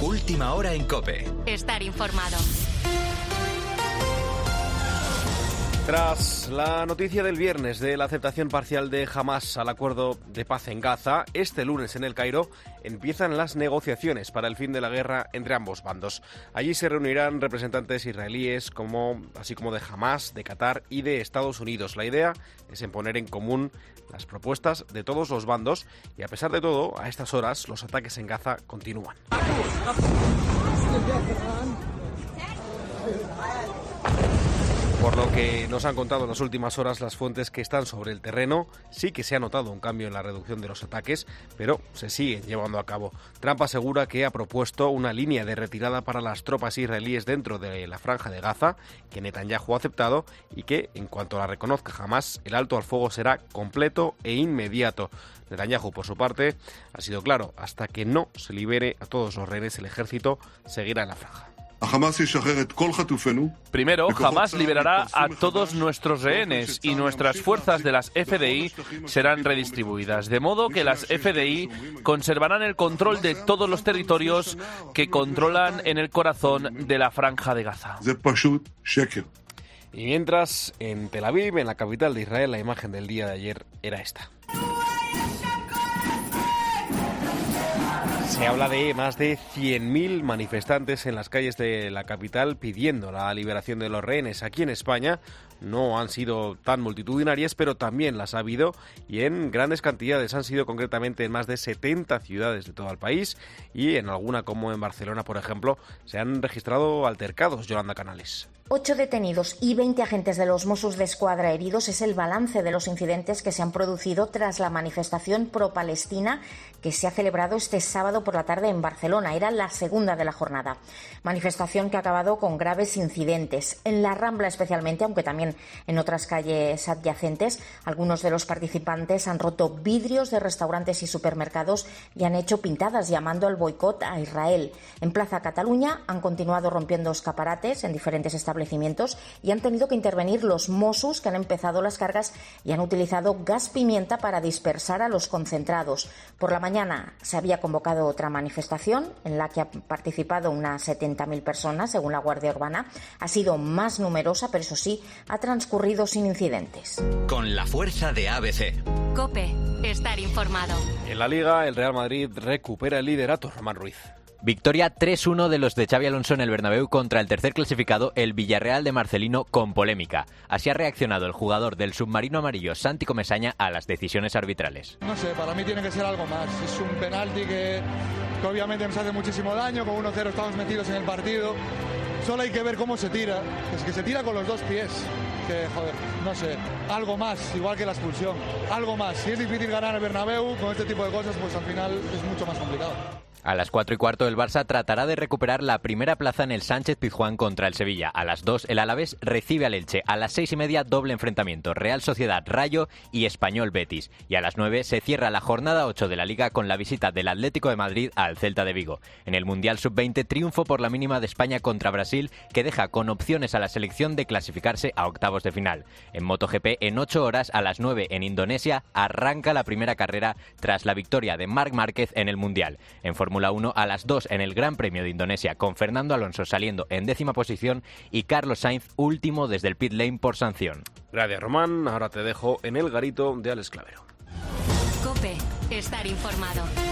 Última hora en COPE. Estar informado. Tras la noticia del viernes de la aceptación parcial de Hamás al acuerdo de paz en Gaza, este lunes en El Cairo empiezan las negociaciones para el fin de la guerra entre ambos bandos. Allí se reunirán representantes israelíes, así como de Hamás, de Qatar y de Estados Unidos. La idea es en poner en común las propuestas de todos los bandos y, a pesar de todo, a estas horas los ataques en Gaza continúan. Por lo que nos han contado en las últimas horas las fuentes que están sobre el terreno, sí que se ha notado un cambio en la reducción de los ataques, pero se siguen llevando a cabo. Trump asegura que ha propuesto una línea de retirada para las tropas israelíes dentro de la franja de Gaza, que Netanyahu ha aceptado, y que, en cuanto la reconozca Hamás, el alto al fuego será completo e inmediato. Netanyahu, por su parte, ha sido claro: hasta que no se libere a todos los rehenes, el ejército seguirá en la franja. Primero, Hamás liberará a todos nuestros rehenes y nuestras fuerzas de las FDI serán redistribuidas, de modo que las FDI conservarán el control de todos los territorios que controlan en el corazón de la franja de Gaza. Y mientras, en Tel Aviv, en la capital de Israel, la imagen del día de ayer era esta. Se habla de más de 100.000 manifestantes en las calles de la capital pidiendo la liberación de los rehenes. Aquí en España no han sido tan multitudinarias, pero también las ha habido y en grandes cantidades. Han sido concretamente en más de 70 ciudades de todo el país y en alguna, como en Barcelona, por ejemplo, se han registrado altercados. Yolanda Canales. 8 detenidos y 20 agentes de los Mossos d'Esquadra heridos es el balance de los incidentes que se han producido tras la manifestación pro-palestina que se ha celebrado este sábado por la tarde en Barcelona. Era la segunda de la jornada. Manifestación que ha acabado con graves incidentes. En la Rambla especialmente, aunque también en otras calles adyacentes, algunos de los participantes han roto vidrios de restaurantes y supermercados y han hecho pintadas llamando al boicot a Israel. En Plaza Cataluña han continuado rompiendo escaparates en diferentes establecimientos y han tenido que intervenir los Mossos, que han empezado las cargas y han utilizado gas pimienta para dispersar a los concentrados. Por la mañana se había convocado otra manifestación en la que han participado unas 70.000 personas, según la Guardia Urbana. Ha sido más numerosa, pero eso sí, ha transcurrido sin incidentes. Con la fuerza de ABC. COPE. Estar informado. En la Liga, el Real Madrid recupera el liderato. Román Ruiz. Victoria 3-1 de los de Xabi Alonso en el Bernabéu contra el tercer clasificado, el Villarreal de Marcelino, con polémica. Así ha reaccionado el jugador del submarino amarillo, Santi Comesaña, a las decisiones arbitrales. No sé, para mí tiene que ser algo más. Es un penalti que obviamente nos hace muchísimo daño. Con 1-0 estamos metidos en el partido. Solo hay que ver cómo se tira. Es que se tira con los dos pies. Que, joder, no sé, algo más, igual que la expulsión. Algo más. Si es difícil ganar el Bernabéu con este tipo de cosas, pues al final es mucho más complicado. A las 4:15 el Barça tratará de recuperar la primera plaza en el Sánchez-Pizjuán contra el Sevilla. A las 2 el Alavés recibe al Elche. A las 6:30 doble enfrentamiento, Real Sociedad-Rayo y Español-Betis. Y a las 9 se cierra la jornada 8 de la Liga con la visita del Atlético de Madrid al Celta de Vigo. En el Mundial Sub-20, triunfo por la mínima de España contra Brasil, que deja con opciones a la selección de clasificarse a octavos de final. En MotoGP, en 8 horas, a las 9 en Indonesia, arranca la primera carrera tras la victoria de Marc Márquez en el Mundial. En Fórmula 1 a las 2 en el Gran Premio de Indonesia, con Fernando Alonso saliendo en 10ª posición y Carlos Sainz último desde el pit lane por sanción. Gracias, Román. Ahora te dejo en el garito de Alex Clavero. COPE. Estar informado.